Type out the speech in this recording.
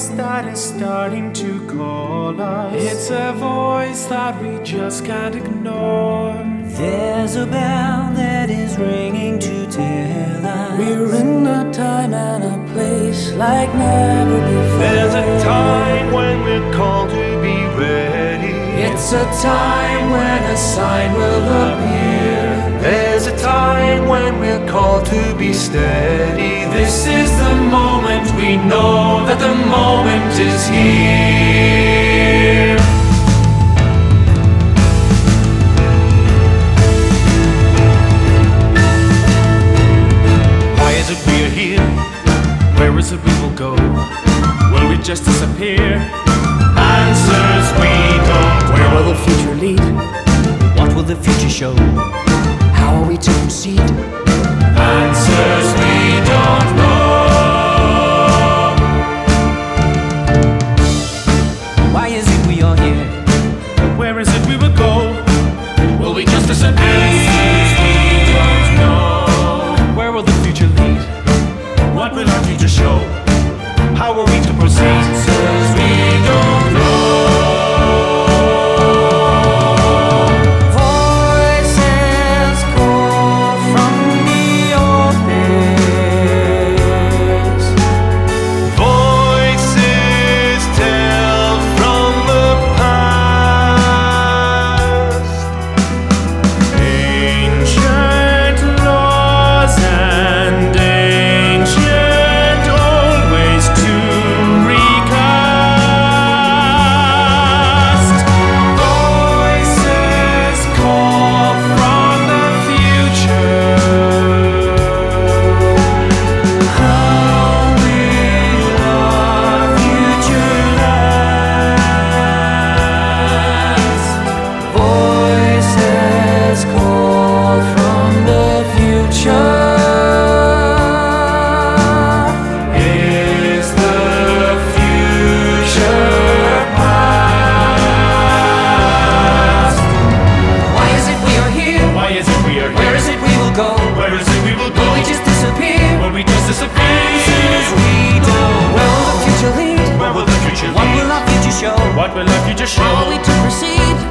voice that is starting to call us. It's a voice that we just can't ignore. There's a bell that is ringing to tell us We're in a time and a place like never before. There's a time when we're called to be ready. It's a time when a sign will appear. There's a time when we're called to be steady. This is the moment we know that the moment is here. Why is it we are here? Where is it we will go? Will we just disappear? Answers we don't Where know. will the future lead? What will the future show? How are we to proceed? Answers we don't know. Why is it we are here? Where is it we will go? Will we just disappear? Answers we don't know. Where will the future lead? What will our future show? How are we to proceed? Answers we don't know. Voices call from the abyss. Voices tell from the past. Ancient laws and ancient old ways to recast. Voices call from the future. How will our future last? Voices call from the future. Is the future past? Why is it we are here? Why is it we are here? Where is it we will go? Where is it we will go? Will we just disappear? Will we just disappear? Answers we don't Where will the future lead? Where will the future What lead? will our future show? What will our future show? How are we to proceed?